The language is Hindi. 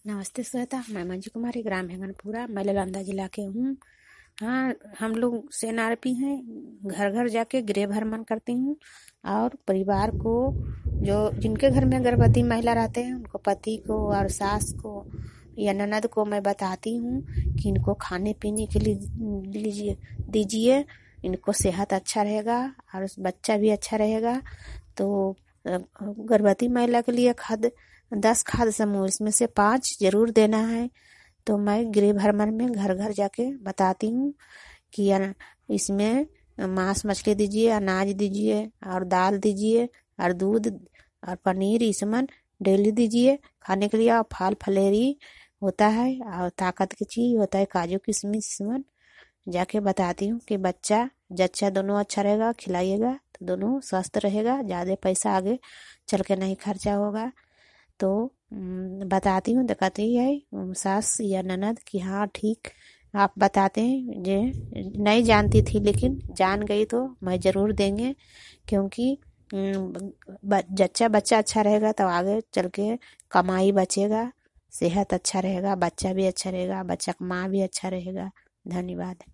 नमस्ते श्वेता, मैं मंजू कुमारी, ग्राम हेंगनपुरा, मैं नालंदा जिला के हूँ। हाँ, हम लोग सेनारपी हैं। घर घर जाके गृह भ्रमण करती हूँ और परिवार को, जो जिनके घर में गर्भवती महिला रहते हैं, उनको पति को और सास को या ननद को मैं बताती हूँ कि इनको खाने पीने के लिए दीजिए, इनको सेहत अच्छा रहेगा और बच्चा भी अच्छा रहेगा। तो गर्भवती महिला के लिए खाद्य 10 खाद्य समूह, इसमें से 5 जरूर देना है। तो मैं गृह भ्रमण में घर घर जाके बताती हूँ कि इसमें मांस मछली दीजिए, अनाज दीजिए और दाल दीजिए और दूध और पनीर इसमन डेली दीजिए खाने के लिए। और फल फलेरी होता है और ताकत की चीज होता है, काजू किशमिश इसमन जाके बताती हूँ कि बच्चा जच्चा दोनों अच्छा रहेगा, खिलाइएगा तो दोनों स्वस्थ रहेगा, ज़्यादा पैसा आगे चल के नहीं खर्चा होगा। तो बताती हूँ, तो कहती है सास या ननद कि हाँ ठीक आप बताते हैं। जे नहीं जानती थी लेकिन जान गई तो मैं ज़रूर देंगे, क्योंकि जच्चा बच्चा अच्छा रहेगा तो आगे चल के कमाई बचेगा, सेहत अच्छा रहेगा, बच्चा भी अच्छा रहेगा, बच्चा का माँ भी अच्छा रहेगा। धन्यवाद।